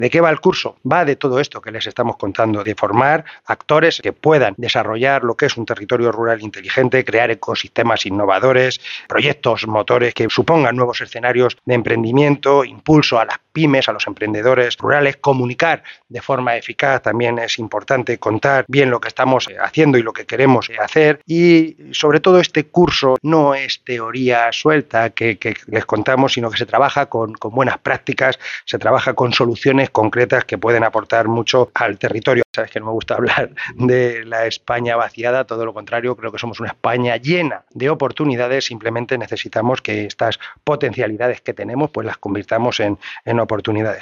¿De qué va el curso? Va de todo esto que les estamos contando, de formar actores que puedan desarrollar lo que es un territorio rural inteligente, crear ecosistemas innovadores, proyectos motores que supongan nuevos escenarios de emprendimiento, impulso a las pymes, a los emprendedores rurales, comunicar de forma eficaz. También es importante contar bien lo que estamos haciendo y lo que queremos hacer, y sobre todo este curso no es teoría suelta que les contamos, sino que se trabaja con buenas prácticas, se trabaja con soluciones concretas que pueden aportar mucho al territorio. Sabes que no me gusta hablar de la España vaciada, todo lo contrario, creo que somos una España llena de oportunidades. Simplemente necesitamos que estas potencialidades que tenemos pues las convirtamos en oportunidades.